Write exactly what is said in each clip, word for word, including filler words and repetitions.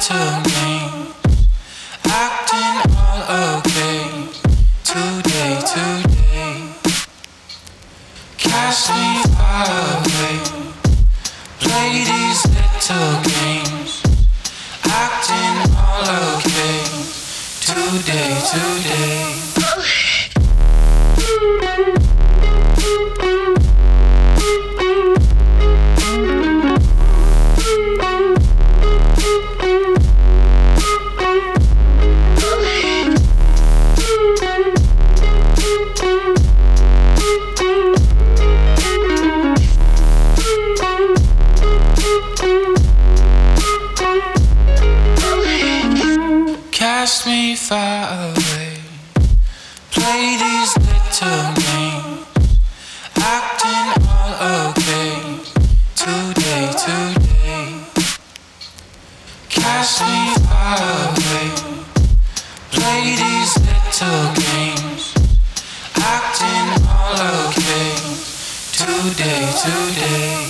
little games, acting all okay. Today, today, cast me far away. Play these little games, acting all okay. Today, today. Cast me far away. Play these little games, acting all okay. Today, today. Cast me far away. Play these little games, acting all okay. Today, today.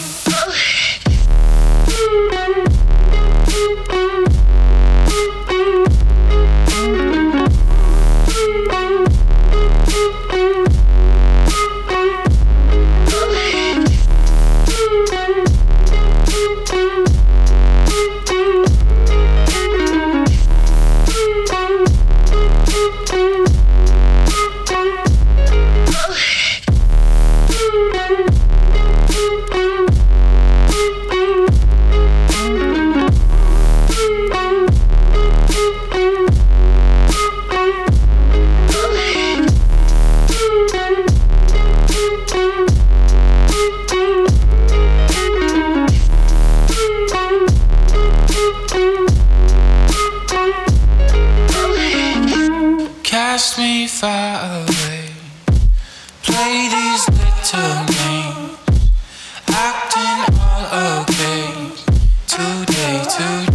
Cast me far away. Play these little games, acting all okay. Today, today.